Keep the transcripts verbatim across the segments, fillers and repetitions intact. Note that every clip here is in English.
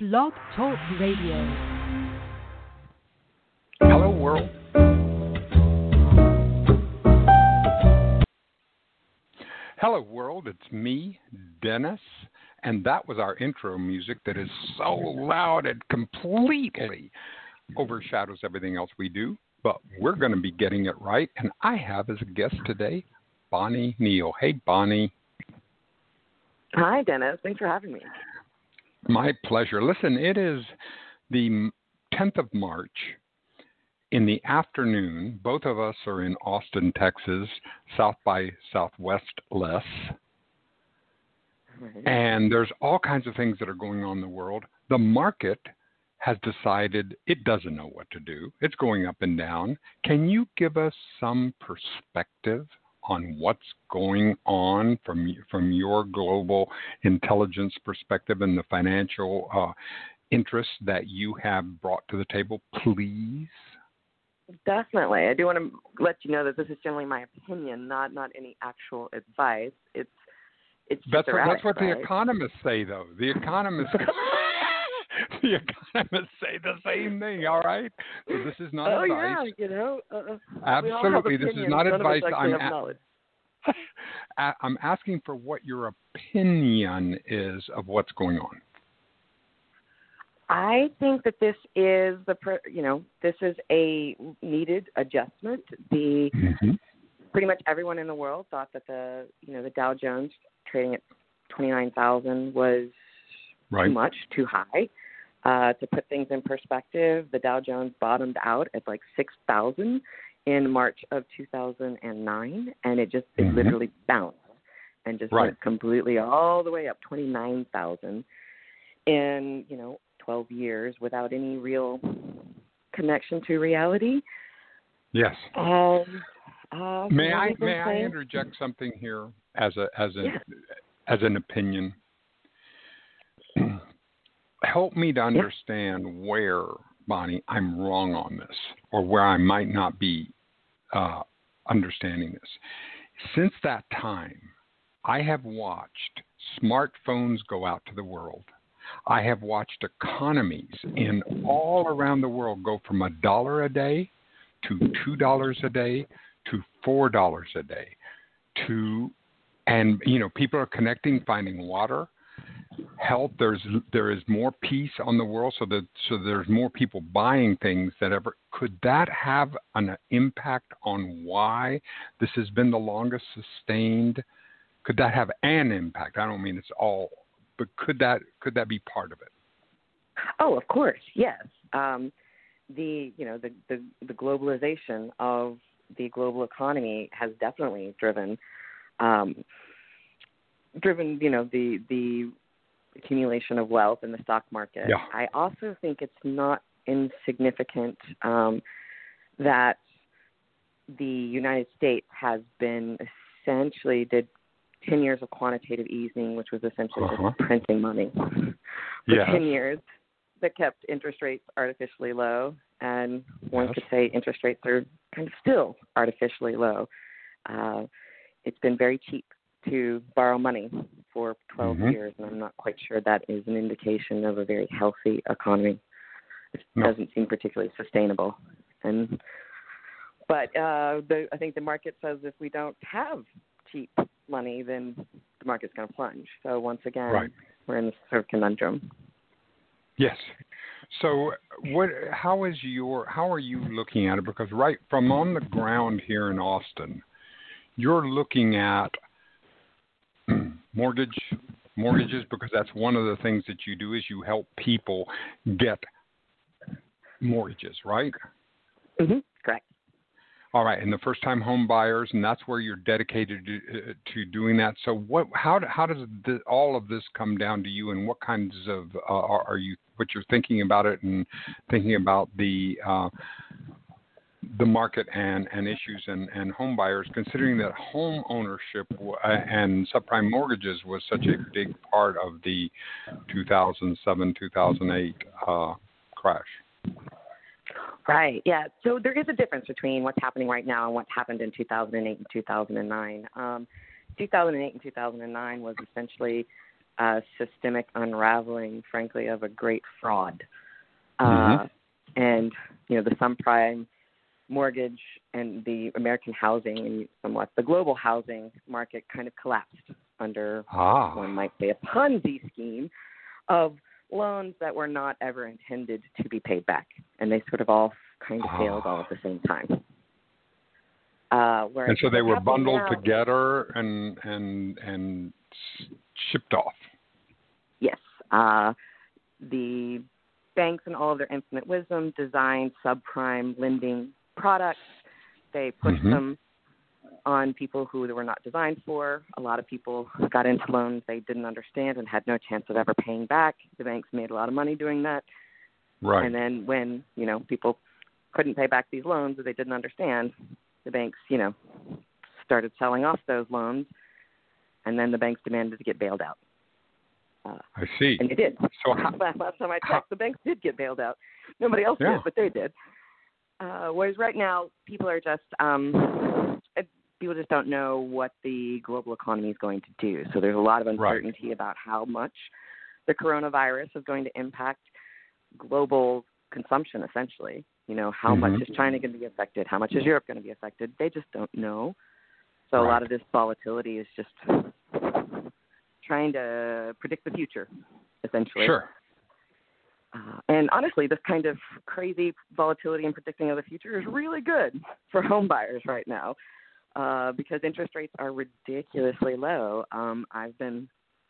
Blog Talk Radio. Hello, world. Hello, world. It's me, Dennis, and that was our intro music that is so loud it completely overshadows everything else we do. But we're going to be getting it right, and I have as a guest today Bonnie Neal. Hey, Bonnie. Hi, Dennis. Thanks for having me. My pleasure. Listen, it is the tenth of March. In the afternoon, both of us are in Austin, Texas, South by Southwest less. Right. And there's all kinds of things that are going on in the world. The market has decided it doesn't know what to do. It's going up and down. Can you give us some perspective on what's going on from from your global intelligence perspective and the financial uh, interests that you have brought to the table, please? Definitely. I do want to let you know that this is generally my opinion, not not any actual advice. It's it's that's what, erratic, that's what right? the economists say, though. The economists the economists say the same thing. All right. So this is not oh, advice. yeah, you know. Uh, Absolutely, this is not None advice. Of us I'm have a- knowledge. I'm asking for what your opinion is of what's going on. I think that this is the, you know, this is a needed adjustment. The Mm-hmm. pretty much everyone in the world thought that the, you know, the Dow Jones trading at twenty-nine thousand was Right. too much, too high. Uh, to put things in perspective, the Dow Jones bottomed out at like six thousand in March of two thousand nine, and it just it Mm-hmm. literally bounced and just Right. went completely all the way up twenty-nine thousand in, you know, twelve years without any real connection to reality. Yes. And uh, May what I we've been may I saying- interject something here as a as a Yeah. as an opinion? Help me to understand where, Bonnie, I'm wrong on this, or where I might not be uh, understanding this. Since that time, I have watched smartphones go out to the world. I have watched economies in all around the world go from a dollar a day to two dollars a day to four dollars a day to, and you know, people are connecting, finding water, health. There's there is more peace on the world, so that so there's more people buying things than ever. Could that have an impact on why this has been the longest sustained? Could that have an impact? I don't mean it's all. But could that could that be part of it? Oh, of course, yes. Um, the you know the, the the globalization of the global economy has definitely driven um, driven you know the the accumulation of wealth in the stock market. Yeah. I also think it's not insignificant um, that the United States has been essentially did. ten years of quantitative easing, which was essentially Uh-huh. just printing money for Yes. ten years, that kept interest rates artificially low. And one Yes. could say interest rates are kind of still artificially low. Uh, it's been very cheap to borrow money for twelve Mhm. years, and I'm not quite sure that is an indication of a very healthy economy. It No. doesn't seem particularly sustainable. And But uh, the, I think the market says if we don't have cheap money, then the market's going to plunge. So once again, Right. we're in this sort of conundrum. Yes. So, what? How is your? How are you looking at it? Because right from on the ground here in Austin, you're looking at mortgage mortgages, because that's one of the things that you do is you help people get mortgages, right? Mm-hmm. Correct. All right, and the first-time home buyers, and that's where you're dedicated to, uh, to doing that. So, what? How? How does the, all of this come down to you, and what kinds of uh, are, are you? What you're thinking about it, and thinking about the uh, the market and, and issues and, and home buyers, considering that home ownership w- uh, and subprime mortgages was such a big part of the two thousand seven two thousand eight uh, crash. Right. Yeah. So there is a difference between what's happening right now and what happened in two thousand eight and two thousand nine. Um, two thousand eight and two thousand nine was essentially uh, systemic unraveling, frankly, of a great fraud. Mm-hmm. Uh, and, you know, the subprime mortgage and the American housing and somewhat the global housing market kind of collapsed under, Ah. one might say, a Ponzi scheme of loans that were not ever intended to be paid back. And they sort of all kind of Ah. failed all at the same time. Uh, and so they were bundled now, together and and and shipped off. Yes. Uh, the banks, in all of their infinite wisdom, designed subprime lending products. They pushed Mm-hmm. them on people who they were not designed for. A lot of people got into loans they didn't understand and had no chance of ever paying back. The banks made a lot of money doing that. Right. And then when, you know, people couldn't pay back these loans that they didn't understand, the banks, you know, started selling off those loans, and then the banks demanded to get bailed out. Uh, I see. And they did. So last, last time I checked, how, the banks did get bailed out. Nobody else yeah. did, but they did. Uh, whereas right now, people are just um, people just don't know what the global economy is going to do. So there's a lot of uncertainty right. about how much the coronavirus is going to impact global consumption, essentially. You know, how mm-hmm. much is China going to be affected? How much is Europe going to be affected? They just don't know. So right. a lot of this volatility is just trying to predict the future, essentially. Sure. Uh, and honestly, this kind of crazy volatility and predicting of the future is really good for home buyers right now uh, because interest rates are ridiculously low. Um, I've been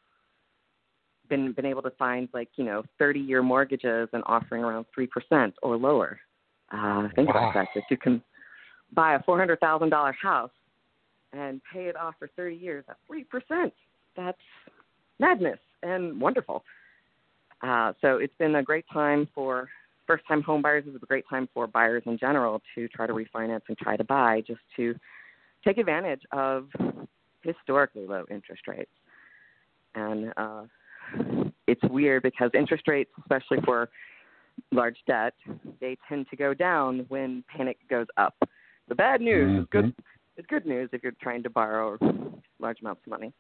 been been able to find like you know thirty-year mortgages and offering around three percent or lower. Uh, think wow. about that. If you can buy a four hundred thousand dollar house and pay it off for thirty years at three percent, that's madness and wonderful. Uh, so it's been a great time for first-time home buyers. It's a great time for buyers in general to try to refinance and try to buy just to take advantage of historically low interest rates. And uh, it's weird because interest rates, especially for large debt, they tend to go down when panic goes up. The bad news mm-hmm. is good. It's good news if you're trying to borrow large amounts of money.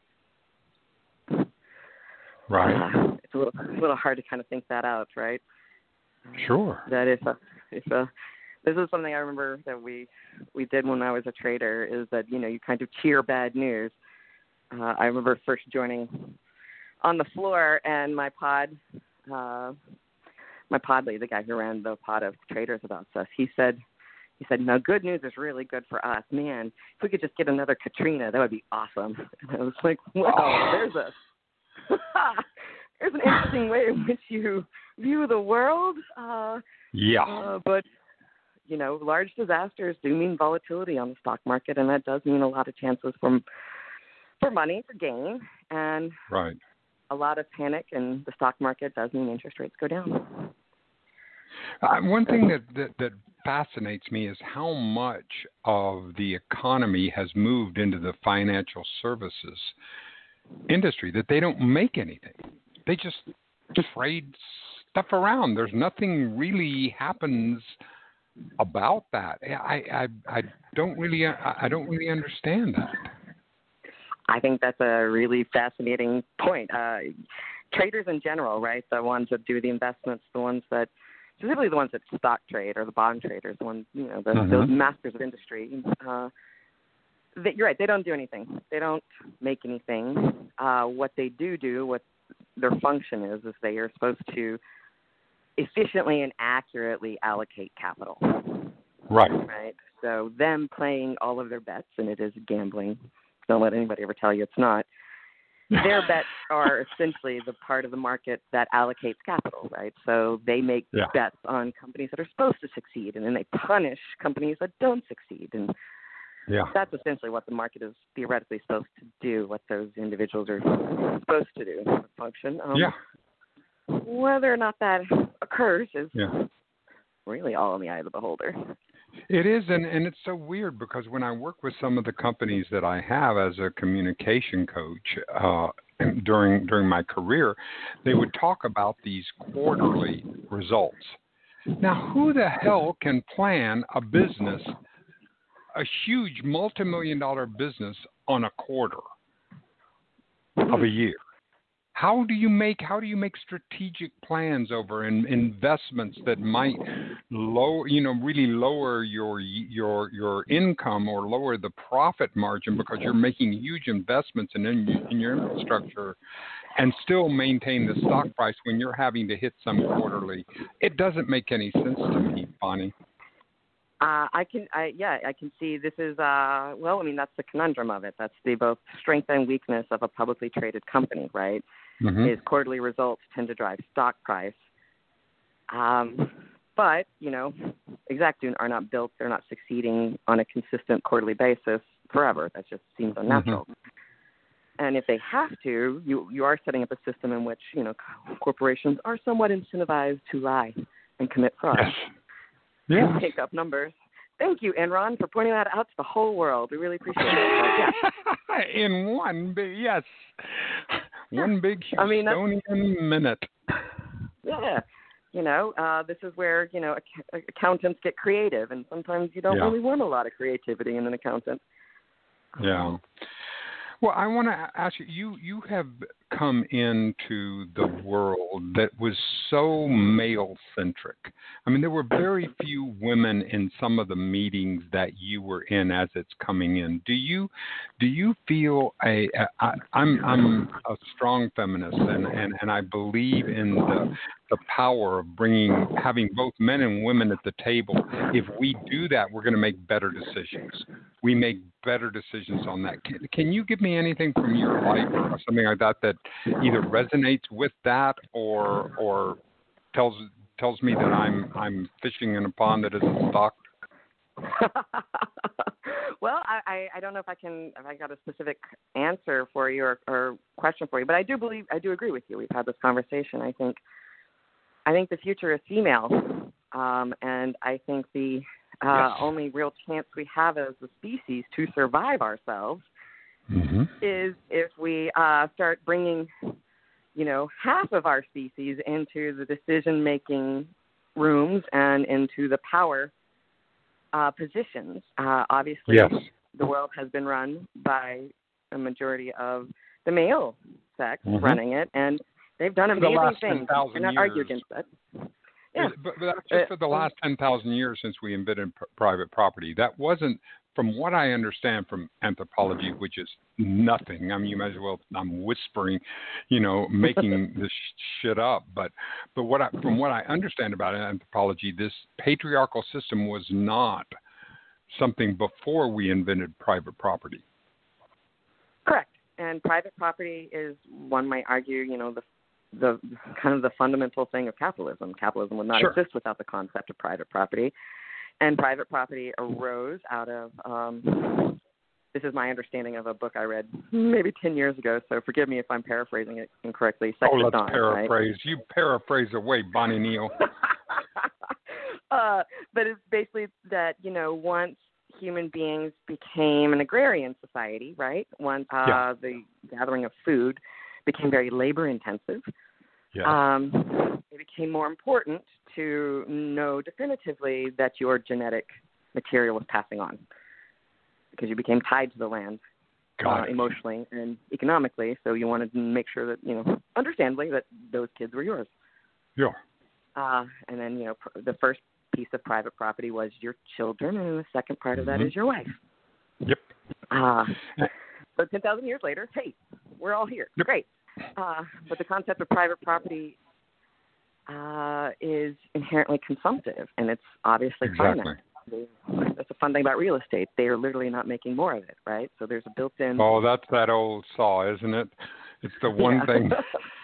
Right. Uh, it's a little, a little hard to kind of think that out, right? Sure. That if a, if a, this is something I remember that we we did when I was a trader is that you know you kind of cheer bad news. Uh, I remember first joining on the floor and my pod, uh, my pod lead, the guy who ran the pod of traders about us, he said. He said, no, good news is really good for us. Man, if we could just get another Katrina, that would be awesome. And I was like, wow, oh. there's a there's an interesting way in which you view the world. Uh, yeah. Uh, but, you know, large disasters do mean volatility on the stock market, and that does mean a lot of chances for, for money, for gain. And right. a lot of panic in the stock market does mean interest rates go down. Uh, one thing that, that, that fascinates me is how much of the economy has moved into the financial services industry, that they don't make anything. They just trade stuff around. There's nothing really happens about that. I, I, I don't really, I don't really understand that. I think that's a really fascinating point. Uh, traders in general, right? The ones that do the investments, the ones that, specifically the ones that stock trade or the bond traders, the ones, you know, the, mm-hmm. the masters of industry. Uh, they, you're right. They don't do anything. They don't make anything. Uh, what they do do, what their function is, is they are supposed to efficiently and accurately allocate capital. Right. Right. So them playing all of their bets, and it is gambling. Don't let anybody ever tell you it's not. Their bets are essentially the part of the market that allocates capital, right? So they make yeah. bets on companies that are supposed to succeed, and then they punish companies that don't succeed. And yeah. that's essentially what the market is theoretically supposed to do, what those individuals are supposed to do, function. Um, yeah. Whether or not that occurs is yeah. really all in the eye of the beholder. It is, and, and it's so weird because when I work with some of the companies that I have as a communication coach uh, during during my career, they would talk about these quarterly results. Now, who the hell can plan a business, a huge multi-million dollar business on a quarter of a year? How do you make how do you make strategic plans over in, investments that might lower, you know, really lower your your your income or lower the profit margin because you're making huge investments in in your infrastructure, and still maintain the stock price when you're having to hit some quarterly? It doesn't make any sense to me, Bonnie. Uh, I can, I, yeah, I can see this is, uh, well, I mean, that's the conundrum of it. That's the both strength and weakness of a publicly traded company, right? Mm-hmm. Is quarterly results tend to drive stock price. Um, but, you know, Exactdoon are not built, they're not succeeding on a consistent quarterly basis forever. That just seems unnatural. Mm-hmm. And if they have to, you, you are setting up a system in which, you know, corporations are somewhat incentivized to lie and commit fraud. Yes. Yeah. And make up numbers. Thank you, Enron, for pointing that out to the whole world. We really appreciate it. But, yeah. In one big, yes, one big Houstonian I mean, minute. Yeah. You know, uh, this is where, you know, ac- accountants get creative, and sometimes you don't yeah. really want a lot of creativity in an accountant. Yeah. Well, I want to ask you, you, you have come into the world that was so male-centric. I mean, there were very few women in some of the meetings that you were in as it's coming in. Do you do you feel a, a I, I'm I'm a strong feminist, and, and, and I believe in the the power of bringing having both men and women at the table. If we do that, we're going to make better decisions. We make better decisions on that. Can, can you give me anything from your life or something like that that either resonates with that or or tells tells me that I'm I'm fishing in a pond that isn't stocked? Well, I, I don't know if I can if I got a specific answer for you or, or question for you, but I do believe I do agree with you. We've had this conversation. I think I think the future is female, um, and I think the uh, yes. only real chance we have as a species to survive ourselves mm-hmm. is if we uh, start bringing, you know, half of our species into the decision-making rooms and into the power uh, positions. Uh, obviously, yes. the world has been run by a majority of the male sex mm-hmm. running it, and they've done amazing the last things. ten thousand I'm not years. argue against that. Yeah. But, but that's just for the last ten thousand years since we invented p- private property. That wasn't, from what I understand from anthropology, which is nothing. I mean, you might as well, I'm whispering, you know, making this shit up. But but what I, from what I understand about anthropology, this patriarchal system was not something before we invented private property. Correct. And private property is, one might argue, you know, the the kind of the fundamental thing of capitalism. Capitalism would not sure. exist without the concept of private property. And private property arose out of, um, this is my understanding of a book I read maybe ten years ago, so forgive me if I'm paraphrasing it incorrectly. Sex oh, let's Dawn, paraphrase. Right? You paraphrase away, Bonnie Neal. uh, but it's basically that, you know, once human beings became an agrarian society, right? Once uh, yeah. the gathering of food became very labor-intensive, yes. um, it became more important to know definitively that your genetic material was passing on because you became tied to the land uh, emotionally and economically, so you wanted to make sure that, you know, understandably, that those kids were yours. Yeah. Uh, and then, you know, pr- the first piece of private property was your children, and the second part of mm-hmm. that is your wife. Yep. Uh, so ten thousand years later, hey, we're all here. Yep. Great. Uh, but the concept of private property uh, is inherently consumptive, and it's obviously exactly. finite. That's a fun thing about real estate. They are literally not making more of it, right? So there's a built-in... Oh, that's that old saw, isn't it? It's the one yeah. thing...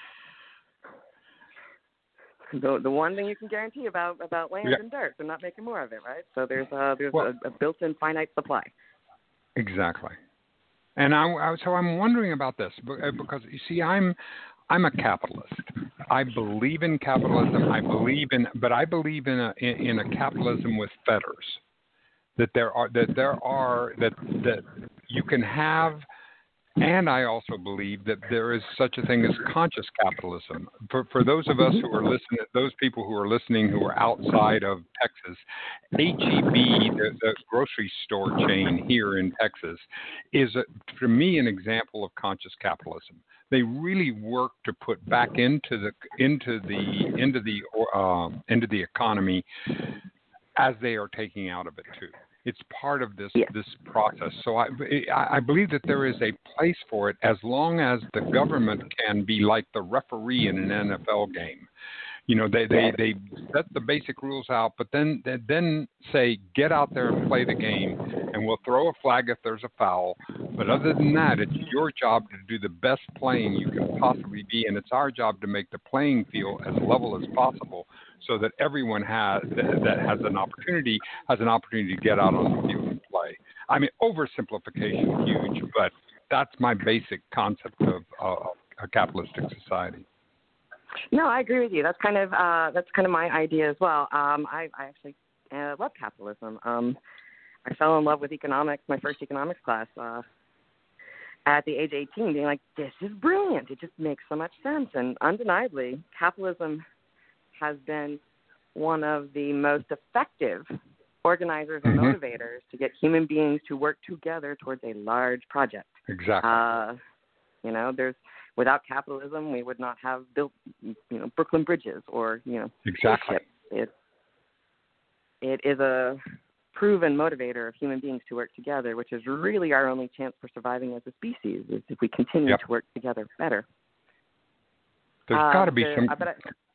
The the one thing you can guarantee about, about land yeah. and dirt, they're not making more of it, right? So there's a, there's well, a, a built-in finite supply. Exactly. And I, I, so I'm wondering about this because, you see, I'm I'm a capitalist. I believe in capitalism. I believe in, but I believe in a in, in a capitalism with fetters. That there are that there are that that you can have. And I also believe that there is such a thing as conscious capitalism. For for those of us who are listening, those people who are listening who are outside of Texas, H E B, the, the grocery store chain here in Texas, is a, for me an example of conscious capitalism. they really work to put back into the into the into the um, into the economy as they are taking out of it too. It's part of this yeah. this process. So I I believe that there is a place for it as long as the government can be like the referee in an N F L game. You know, they, they, they set the basic rules out, but then they then say, get out there and play the game, and we'll throw a flag if there's a foul. But other than that, it's your job to do the best playing you can possibly be, and it's our job to make the playing field as level as possible so that everyone has that, that has an opportunity has an opportunity to get out on the field and play. I mean, oversimplification huge, but that's my basic concept of uh, a capitalistic society. No, I agree with you. That's kind of uh, that's kind of my idea as well. Um, I, I actually uh, love capitalism. Um, I fell in love with economics, my first economics class, uh, at the age of eighteen, being like, this is brilliant. It just makes so much sense. And undeniably, capitalism has been one of the most effective organizers and mm-hmm. motivators to get human beings to work together towards a large project. Exactly. Uh, you know, there's without capitalism, we would not have built, you know, Brooklyn bridges or, you know, exactly. It it is a proven motivator of human beings to work together, which is really our only chance for surviving as a species, is if we continue yep. to work together better. There's uh, got to be there, some. I bet I,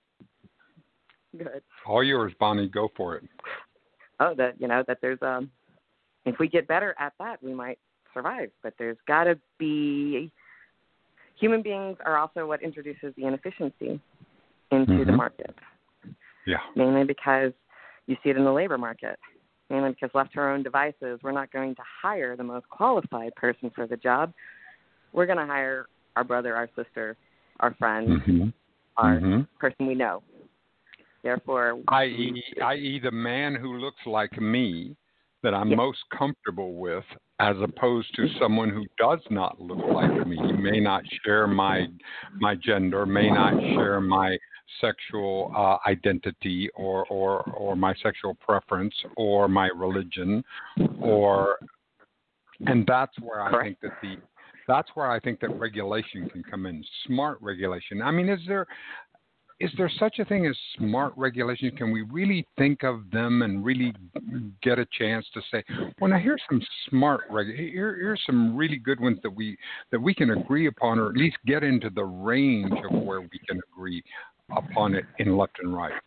good. All yours, Bonnie. Go for it. Oh, that you know that there's um, if we get better at that, we might survive. But there's got to be. Human beings are also what introduces the inefficiency into mm-hmm. the market. Yeah. Mainly because you see it in the labor market. Mainly because left to our own devices, we're not going to hire the most qualified person for the job. We're going to hire our brother, our sister, our friend, mm-hmm. our mm-hmm. person we know. Therefore, that is the man who looks like me that I'm yes. most comfortable with, as opposed to someone who does not look like me, may not share my my gender, may not share my sexual uh, identity or, or or my sexual preference or my religion, or and that's where I Correct. think that the that's where I think that regulation can come in, smart regulation. I mean, is there Is there such a thing as smart regulation? Can we really think of them and really get a chance to say, well, now here's some smart reg- here, here's some really good ones that we that we can agree upon, or at least get into the range of where we can agree upon it in left and right?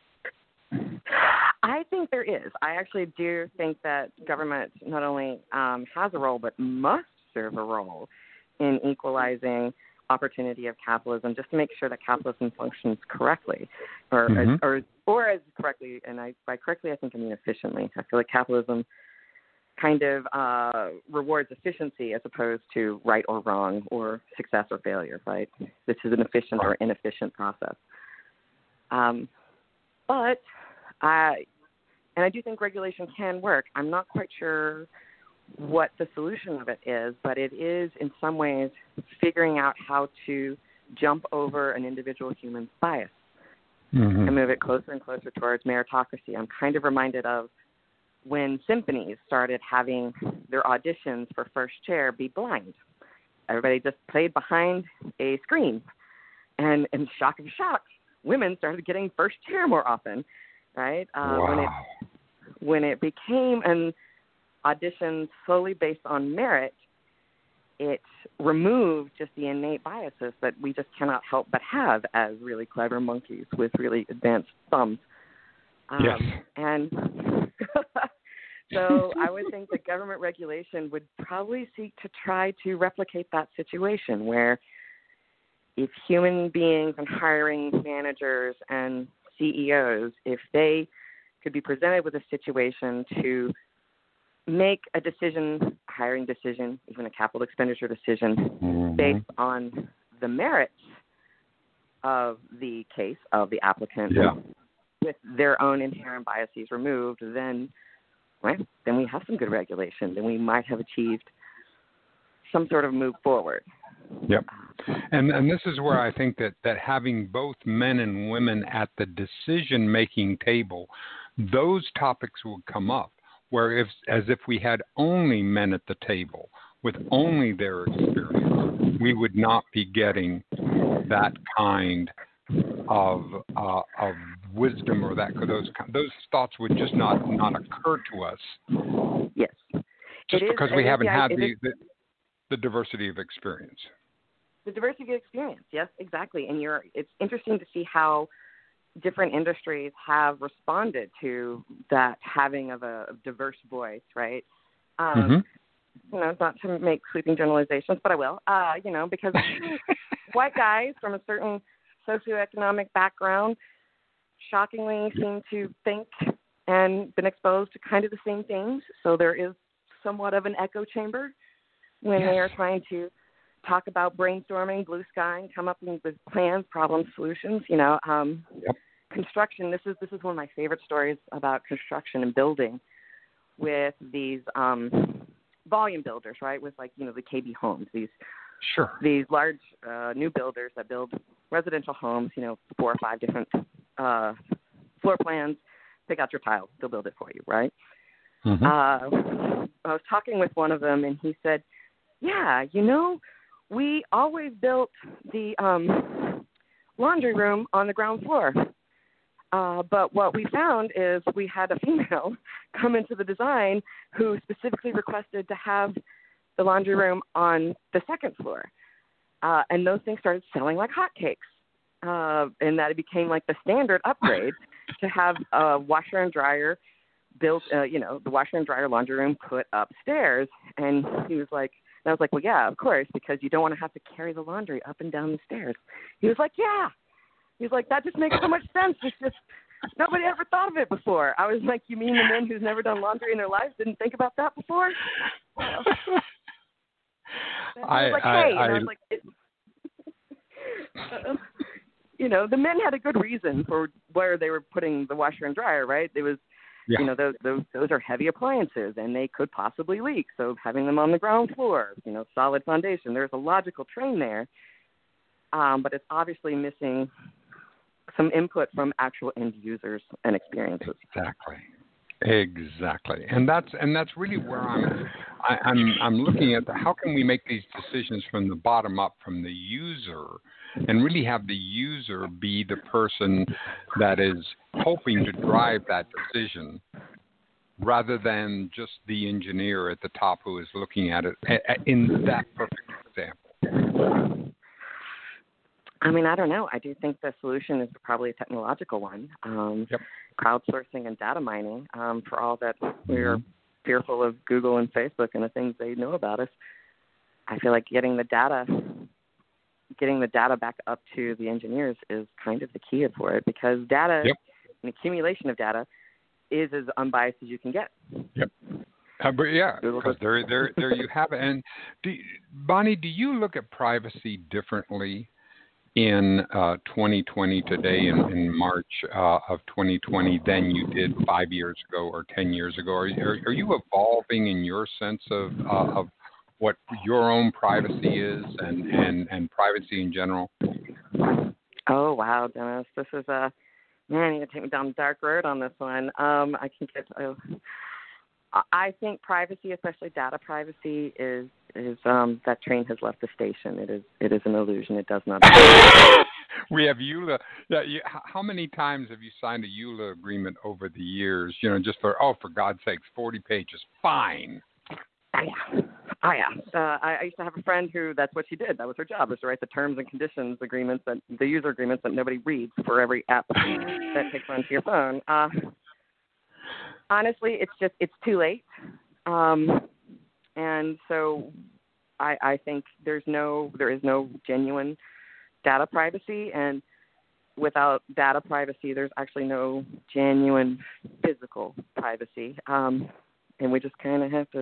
I think there is. I actually do think that government not only um, has a role, but must serve a role in equalizing opportunity of capitalism, just to make sure that capitalism functions correctly, or mm-hmm. as, or or as correctly. And I, by correctly, I think I mean efficiently. I feel like capitalism kind of uh, rewards efficiency as opposed to right or wrong, or success or failure. Right? This is an efficient or inefficient process. Um, but I and I do think regulation can work. I'm not quite sure what the solution of it is, but it is in some ways figuring out how to jump over an individual human's bias mm-hmm. and move it closer and closer towards meritocracy. I'm kind of reminded of when symphonies started having their auditions for first chair be blind. Everybody just played behind a screen, and in shock of shocks, women started getting first chair more often, right? Uh, wow. When it when it became an audition solely based on merit, it removed just the innate biases that we just cannot help but have as really clever monkeys with really advanced thumbs. Um, yes. And so I would think that government regulation would probably seek to try to replicate that situation where if human beings and hiring managers and C E Os, if they could be presented with a situation to make a decision, a hiring decision, even a capital expenditure decision, mm-hmm. based on the merits of the case of the applicant, yeah. with their own inherent biases removed, then, right, then we have some good regulation. Then we might have achieved some sort of move forward. Yep. And and this is where I think that, that having both men and women at the decision-making table, those topics will come up. Where if, as if we had only men at the table with only their experience, we would not be getting that kind of uh, of wisdom, or that those those thoughts would just not not occur to us. Yes, just it because is, we haven't is, had the, the, the the diversity of experience. The diversity of experience, yes, exactly. And you're it's interesting to see how different industries have responded to that having of a diverse voice, right? Um, mm-hmm. You know, not to make sweeping generalizations, but I will. Uh, you know, because white guys from a certain socioeconomic background shockingly seem to think and been exposed to kind of the same things. So there is somewhat of an echo chamber when yes. they are trying to talk about brainstorming, blue sky, and come up with plans, problems, solutions. You know, um, yep. construction. This is this is one of my favorite stories about construction and building with these um, volume builders, right? With like you know the K B homes, these sure these large uh, new builders that build residential homes. You know, four or five different uh, floor plans. Pick out your tile, they'll build it for you, right? Mm-hmm. Uh, I was talking with one of them, and he said, "Yeah, you know, we always built the um, laundry room on the ground floor. Uh, but what we found is we had a female come into the design who specifically requested to have the laundry room on the second floor. Uh, and those things started selling like hotcakes. Uh, and that it became like the standard upgrade to have a washer and dryer built, uh, you know, the washer and dryer laundry room put upstairs." And he was like, and I was like, "Well, yeah, of course, because you don't want to have to carry the laundry up and down the stairs." He was like, "Yeah." He was like, "That just makes so much sense. It's just nobody ever thought of it before." I was like, "You mean the men who's never done laundry in their lives didn't think about that before?" Well, I was like, "Hey," I, I, and I was like, it, uh, "You know, the men had a good reason for where they were putting the washer and dryer, right? It was." Yeah. You know, those, those those are heavy appliances, and they could possibly leak. So having them on the ground floor, you know, solid foundation, there's a logical train there. Um, but it's obviously missing some input from actual end users and experiences. Exactly, exactly, and that's and that's really where I'm I, I'm I'm looking at the, how can we make these decisions from the bottom up, from the user, and really have the user be the person that is hoping to drive that decision, rather than just the engineer at the top who is looking at it in that perfect example. I mean, I don't know. I do think the solution is probably a technological one. Um, yep. Crowdsourcing and data mining, um, for all that we're mm-hmm. fearful of Google and Facebook and the things they know about us. I feel like getting the data getting the data back up to the engineers is kind of the key for it, because data, yep. an accumulation of data, is as unbiased as you can get. Yep. Uh, but yeah, because there, there, there you have it. And do, Bonnie, do you look at privacy differently in uh, twenty twenty today, in, in March uh, of twenty twenty, than you did five years ago or ten years ago? Are, are, are you evolving in your sense of uh, of what your own privacy is, and, and, and privacy in general? Oh, wow, Dennis. This is a, man, you're going to take me down the dark road on this one. Um, I can get, uh, I think privacy, especially data privacy, is, is um, that train has left the station. It is it is an illusion. It does not. We have E U L A. Yeah, you, how many times have you signed a E U L A agreement over the years, you know, just for, oh, for God's sakes, forty pages, fine. Oh, yeah. Oh, yeah. Uh, I, I used to have a friend who that's what she did. That was her job, was to write the terms and conditions agreements, that the user agreements that nobody reads for every app that takes onto your phone. Uh, honestly, it's just, it's too late. Um, and so I, I think there's no, there is no genuine data privacy. And without data privacy, there's actually no genuine physical privacy. Um, and we just kind of have to,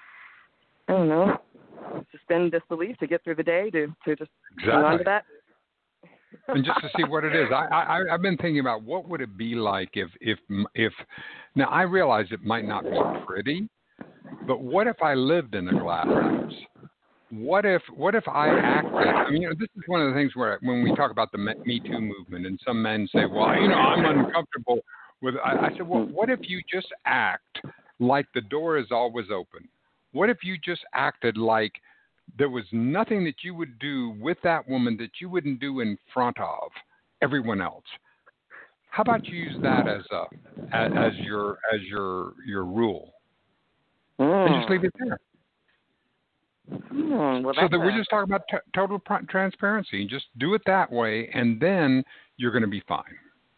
I don't know, suspend disbelief to get through the day, to, to just exactly. hang on to that. And just to see what it is. I, I, I've been thinking about what would it be like if, if, if, now I realize it might not be pretty, but what if I lived in a glass house? What if, what if I acted, I mean, you know, this is one of the things where when we talk about the Me Too movement, and some men say, well, you know, I'm uncomfortable with, I, I said, well, what if you just act like the door is always open? What if you just acted like there was nothing that you would do with that woman that you wouldn't do in front of everyone else? How about you use that as a as, as your as your your rule, Mm. and just leave it there? Hmm, well, So that's that we're a, just talking about t- total pr- transparency. Just do it that way, and then you're going to be fine.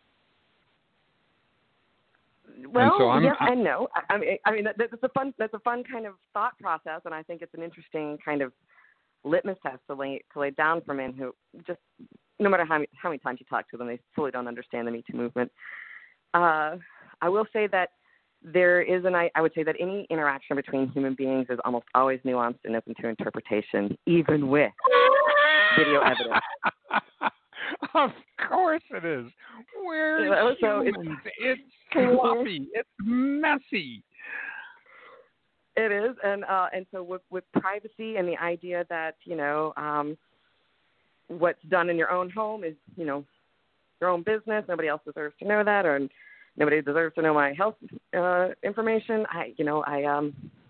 well, so I'm- yes I- and no. I, I mean, I mean that, that's a fun that's a fun kind of thought process, and I think it's an interesting kind of litmus test to lay to lay down for men who just, no matter how many, how many times you talk to them, they fully don't understand the Me Too movement. Uh, I will say that there is an I, I would say that any interaction between human beings is almost always nuanced and open to interpretation, even with video evidence. Of course it is. We're Yeah, so it's- humans. It's sloppy. It's messy. It is, and uh, and so with, with privacy and the idea that, you know, um, what's done in your own home is, you know, your own business. Nobody else deserves to know that, or nobody deserves to know my health uh, information. I, you know, I um,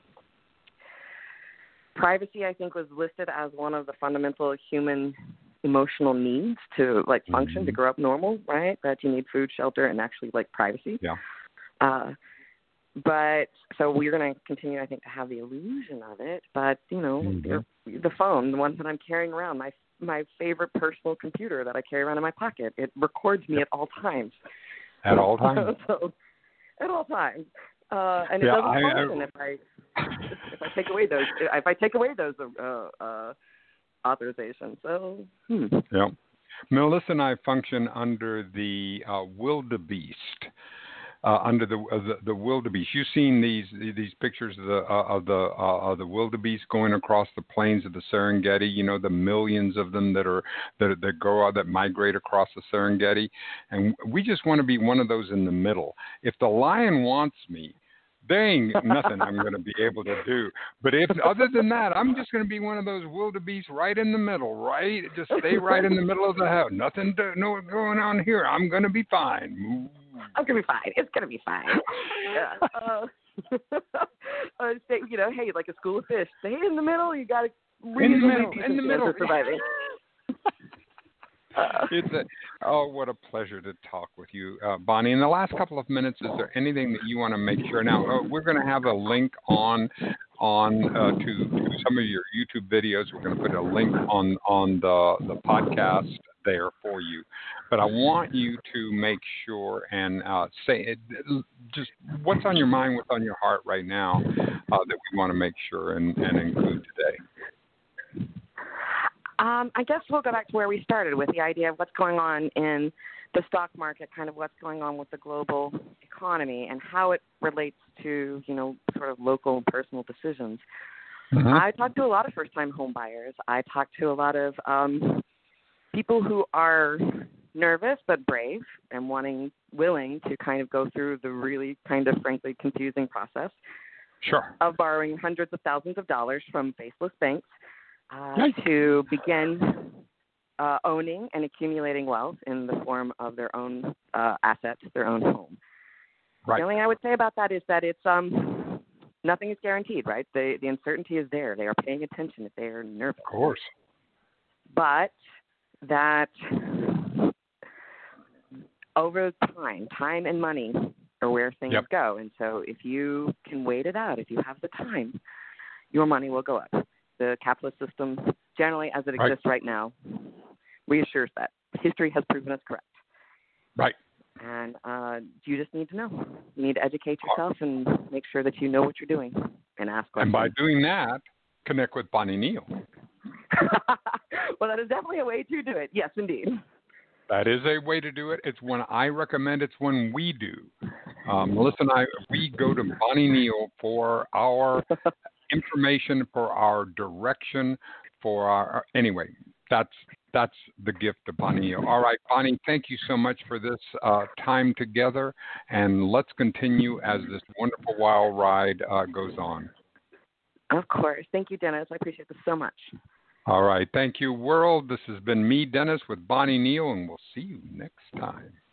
privacy, I think, was listed as one of the fundamental human emotional needs to like function, Mm-hmm. to grow up normal, right? That you need food, shelter, and actually like privacy. Yeah. Uh, But so we're going to continue, I think, to have the illusion of it. But you know, Mm-hmm. your, the phone, the one that I'm carrying around, my my favorite personal computer that I carry around in my pocket, it records me at all times. At all times. so at all times, uh, and it Yeah, doesn't I- I- function if I if I take away those if I take away those uh, uh, authorizations. So hmm. Yeah. Melissa and I function under the uh, wildebeest. Uh, under the, uh, the the wildebeest, you've seen these these pictures of the uh, of the uh, of the wildebeest going across the plains of the Serengeti. You know, the millions of them that are that that go out, that migrate across the Serengeti, and we just want to be one of those in the middle. If the lion wants me, there ain't nothing I'm going to be able to do. But if other than that, I'm just going to be one of those wildebeest right in the middle, right? Just stay right in the middle of the house. Nothing to, no going on here. I'm going to be fine. I'm gonna be fine. It's gonna be fine. Yeah. Uh, uh, stay, you know, hey, like a school of fish, stay in the middle. You gotta In the middle. In the middle. of surviving. Uh, It's a, oh, what a pleasure to talk with you, uh, Bonnie. In the last couple of minutes, is there anything that you want to make sure? Now, uh, we're going to have a link on on uh, to, to some of your YouTube videos. We're going to put a link on on the the podcast there for you. But I want you to make sure and uh, say it, just what's on your mind, what's on your heart right now uh, that we want to make sure and, and include today. Um, I guess we'll go back to where we started with the idea of what's going on in the stock market, kind of what's going on with the global economy and how it relates to, you know, sort of local and personal decisions. Mm-hmm. I talk to a lot of first-time home buyers. I talk to a lot of um, people who are nervous but brave and wanting, willing to kind of go through the really kind of frankly confusing process Sure. of borrowing hundreds of thousands of dollars from faceless banks uh, Right. to begin uh, owning and accumulating wealth in the form of their own uh, assets, their own home. Right. The only thing I would say about that is that it's um, nothing is guaranteed, right? The the uncertainty is there. They are paying attention if they are nervous. Of course. But that over time, time and money are where things Yep. go. And so if you can wait it out, if you have the time, your money will go up. The capitalist system, generally as it Right. exists right now, reassures that. History has proven us correct. Right. And uh, you just need to know. You need to educate yourself and make sure that you know what you're doing and ask questions. And by doing that, connect with Bonnie Neal. Well, that is definitely a way to do it. Yes, indeed. That is a way to do it. It's one I recommend. It's one we do. Um, Melissa and I, we go to Bonnie Neal for our information, for our direction, for our anyway. That's that's the gift of Bonnie Neal. All right, Bonnie, thank you so much for this uh, time together, and let's continue as this wonderful wild ride uh, goes on. Of course. Thank you, Dennis. I appreciate this so much. All right, thank you, world. This has been me, Dennis, with Bonnie Neal, and we'll see you next time.